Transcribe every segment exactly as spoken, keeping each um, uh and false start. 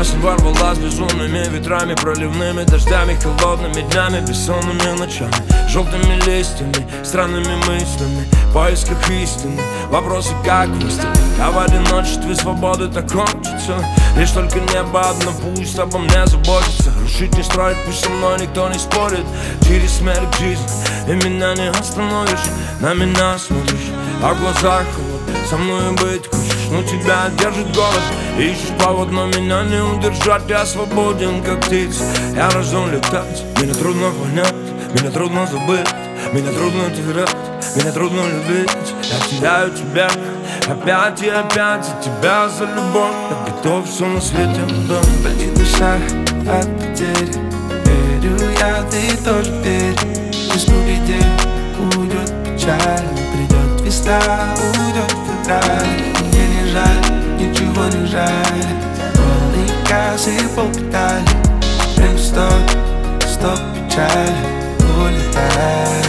Осень ворвалась безумными ветрами, проливными дождями, холодными днями, бессонными ночами, желтыми листьями, странными мыслями, в поисках истины, вопросы как выстрелить. А в одиночестве свободы так хочется, лишь только небо одно пусть обо мне заботится. Рушить не строить, пусть со мной никто не спорит. Через смерть к жизни, и меня не остановишь. На меня смотришь, а в глазах холод. Со мной быть хочешь, но тебя держит голод. Ищешь повод, но меня не удержать. Я свободен, как птица, я рожден летать. Меня трудно понять, меня трудно забыть, меня трудно терять, меня трудно любить. Я теряю тебя опять и опять, за тебя, за любовь. Я готов все на свете отдать. Болит душа от потери, верю я, ты тоже верь. Весну гряде уйдет печаль, придет весна, уйдет февраль. Мне не жаль, ничего не жаль. Полный газ и полпедали. Время стоп, стоп печаль, улетай.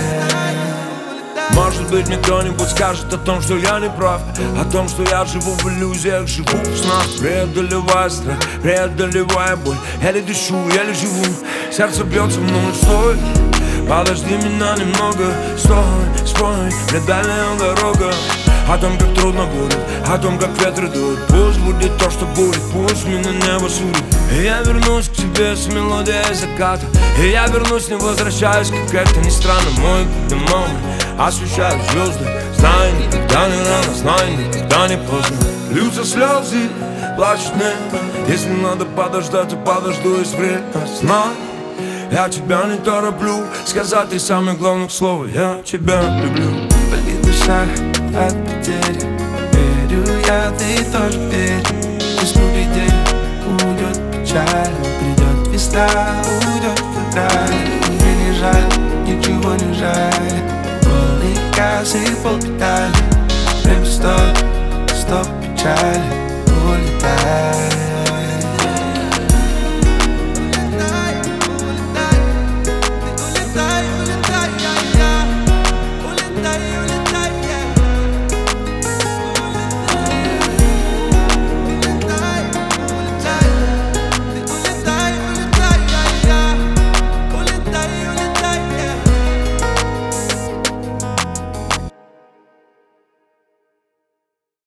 Может быть, мне кто-нибудь скажет о том, что я не прав, о том, что я живу в иллюзиях, живу в снах, преодолевая страх, преодолевая боль. Еле дышу, еле живу, сердце бьется, но стой. Подожди меня немного, стой, спой, мне дальняя дорога. О том, как трудно будет, о том, как ветры дуют. Пусть будет то, что будет, пусть меня небо судит. И я вернусь к тебе с мелодией заката. И я вернусь, не возвращаюсь, как это ни странно. Мой домой освещают звезды. Знай, никогда не рано, знай, никогда не поздно. Льются слезы, плачет небо. Если надо подождать, то подожду из время. Знай, я тебя не тороплю сказать три самых главных слова: я тебя люблю. Болит душа от потери, верю я, ты тоже верь. Весну гряде уйдет печаль, придет весна, уйдет февраль. Мне не жаль, ничего не жаль. Полный газ и полпедали. Время стоп, стоп печаль, улетай.